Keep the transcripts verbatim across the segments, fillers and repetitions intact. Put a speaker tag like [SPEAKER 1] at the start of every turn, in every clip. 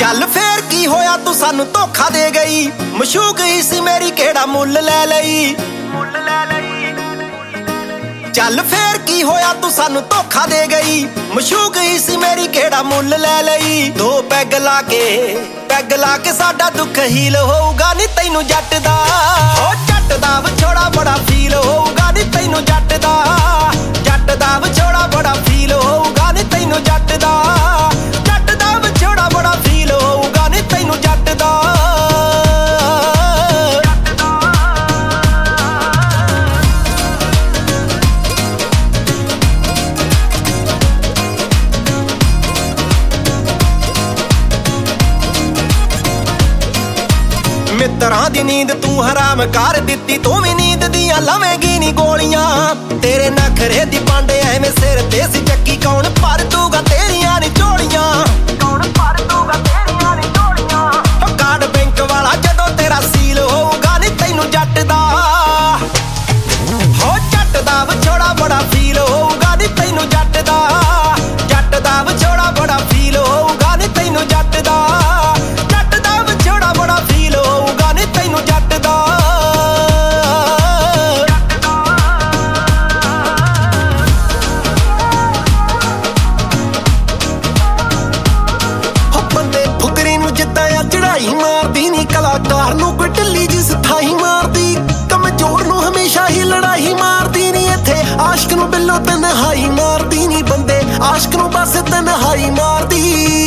[SPEAKER 1] ਚੱਲ ਫੇਰ ਕੀ ਹੋਇਆ ਤੂੰ ਸਾਨੂੰ ਧੋਖਾ ਦੇ ਗਈ। ਮਸ਼ੂਕ ਹੀ ਸੀ ਮੇਰੀ ਕਿਹੜਾ ਮੁੱਲ ਲੈ ਲਈ। ਚੱਲ ਫੇਰ ਕੀ ਹੋਇਆ ਤੂੰ ਸਾਨੂੰ ਧੋਖਾ ਦੇ ਗਈ। ਮਸ਼ੂਕ ਹੀ ਸੀ ਮੇਰੀ ਕਿਹੜਾ ਮੁੱਲ ਲੈ ਲਈ। ਦੋ ਪੈਗ ਲਾ ਕੇ ਪੈਗ ਲਾ ਕੇ ਸਾਡਾ ਦੁੱਖ ਹੀਲ ਹੋਊਗਾ ਨੀ ਤੈਨੂੰ ਜੱਟ ਦਾ। ਓ ਜੱਟ ਦਾ ਵਿਛੋੜਾ ਬੜਾ ਫੀਲ ਹੋਊਗਾ ਨੀ ਤੈਨੂੰ ਜੱਟ ਦਾ। ਜੱਟ ਦਾ ਵਿਛੋੜਾ ਬੜਾ ਫੀਲ ਹੋਊਗਾ ਨੀ ਤੈਨੂੰ ਜੱਟ ਦਾ। ਜੱਟ ਦਾ ਵਿਛੋੜਾ ਬੜਾ ਫੀਲ ਹੋਊਗਾ ਨੀ ਤੈਨੂੰ ਜੱਟ ਦਾ। ਮਿੱਤਰਾਂ ਦੀ ਨੀਂਦ ਤੂੰ ਹਰਾਮ ਕਰ ਦਿੱਤੀ। ਤੂੰ ਵੀ ਨੀਂਦ ਦੀਆਂ ਲਵੇਂਗੀ ਨੀ ਗੋਲੀਆਂ। ਤੇਰੇ ਨਖਰੇ ਦੀ ਪਾਂਡੇ ਐਵੇਂ ਸਿਰ ਤੇ ਸੀ ਚੱਕੀ। ਕੌਣ ਭਰ ਦੂਗਾ ਤੇਰੀਆਂ ਨੀ ਝੋਲੀਆਂ। ਕੌਣ ਭਰ ਦੂਗਾ ਤੇਰੀਆਂ ਨੀ ਝੋਲੀਆਂ। ਓ ਕਾਰਡ ਬੈਂਕ ਵਾਲਾ ਜਦੋਂ ਤੇਰਾ ਸੀਲ ਹੋਊਗਾ ਨੀ ਤੈਨੂੰ ਜੱਟ ਦਾ। ਹੋ ਜੱਟ ਦਾ ਵਿਛੋੜਾ ਬੜਾ ਫੀਲ ਹੋਊਗਾ ਨੀ ਤੈਨੂੰ ਜੱਟ ਦਾ। ਜੱਟ ਦਾ ਵਿਛੋੜਾ ਬੜਾ ਫੀਲ ਹੋਊਗਾ ਨੀ ਤੈਨੂੰ ਜੱਟ ਦਾ। ਜੱਟ ਦਾ ਵਿਛੋੜਾ ਬੜਾ ਫੀਲ ਹੋਊਗਾ ਨੀ ਤੈਨੂੰ ਜੱਟ ਦਾ। ਹੋ ਬੰਦੇ ਫੁਕਰੀ ਨੂੰ ਜਿੱਦਾਂ ਆ ਚੜਾਈ ਮਾਰਦੀ ਨੀ। ਕਲਾਕਾਰ ਨੂੰ ਕੋਈ ਢਿੱਲੀ ਜੀ ਸਥਾਈ ਮਾਰਦੀ। ਕਮਜ਼ੋਰ ਨੂੰ ਹਮੇਸ਼ਾ ਹੀ ਲੜਾਈ ਮਾਰਦੀ ਨੀ। ਇੱਥੇ ਆਸ਼ਕ ਨੂੰ ਬਿੱਲੋ ਤਨਹਾਈ ਮਾਰਦੀ ਨੀ। ਬੰਦੇ ਆਸ਼ਕ ਨੂੰ ਬਸ ਤਨਹਾਈ ਮਾਰਦੀ।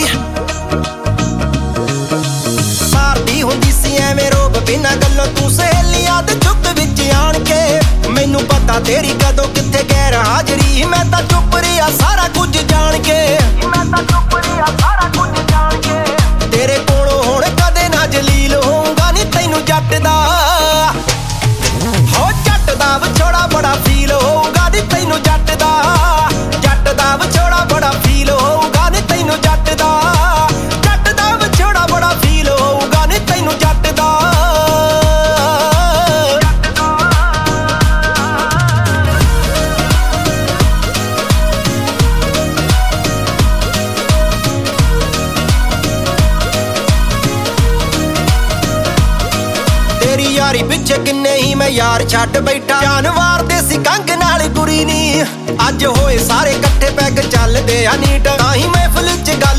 [SPEAKER 1] ਮਾਰਦੀ ਹੁੰਦੀ ਸੀ ਐਵੇਂ ਰੋਬ ਬਿਨਾਂ ਗੱਲੋਂ ਤੂੰ ਸਹੇਲੀਆਂ ਦੇ ਚੁੱਪ ਵਿੱਚ ਆਣ ਕੇ। ਮੈਨੂੰ ਪਤਾ ਤੇਰੀ ਕਦੋਂ ਕਿੱਥੇ ਗੈਰ ਹਾਜ਼ਰੀ। ਮੈਂ ਤਾਂ ਚੁੱਪ ਰਿਹਾ ਸਾਰਾ ਕੁਝ ਜਾਣ ਕੇ। ਮੈਂ ਤਾਂ ਚੁੱਪ ਰਿਹਾ ਸਾਰਾ ਕੁਝ ਜਾਣ ਕੇ। ਤੇਰੇ ਕੋਲੋਂ ਹੁਣ ਕਦੇ ਨਾ ਜਲੀਲ ਹੋਊਗਾ ਨੀ ਤੈਨੂੰ ਜੱਟ ਦਾ। ਹੋ ਜੱਟ ਦਾ ਵਿਛੋੜਾ ਬੜਾ ਫੀਲ ਹੋਊਗਾ ਨੀ ਤੈਨੂੰ ਜੱਟ ਦਾ। ਜੱਟ ਦਾ ਵਿਛੋੜਾ ਬੜਾ ਫੀਲ ਹੋਊਗਾ ਨੀ ਤੈਨੂੰ ਜੱਟ ਦਾ। ਜੱਟ ਦਾ ਵਿਛੋੜਾ ਬੜਾ ਫੀਲ ਹੋਊਗਾ ਨੀ ਤੈਨੂੰ ਜੱਟ ਦਾ। ਤੇਰੀ ਯਾਰੀ ਪਿੱਛੇ ਕਿੰਨੇ ਹੀ ਮੈਂ ਯਾਰ ਛੱਡ ਬੈਠਾ। ਜਾਨਵਾਰ ਦੇ ਸੀ ਕੰਗ ਨਾਲ ਗੁਰੀ ਨੀ। ਅੱਜ ਹੋਏ ਸਾਰੇ ਇਕੱਠੇ ਪੈਗ ਚੱਲਦੇ ਆ ਨੀਟ। ਤਾਂ ਹੀ ਮਹਿਫਿਲ ਚ ਗੱਲ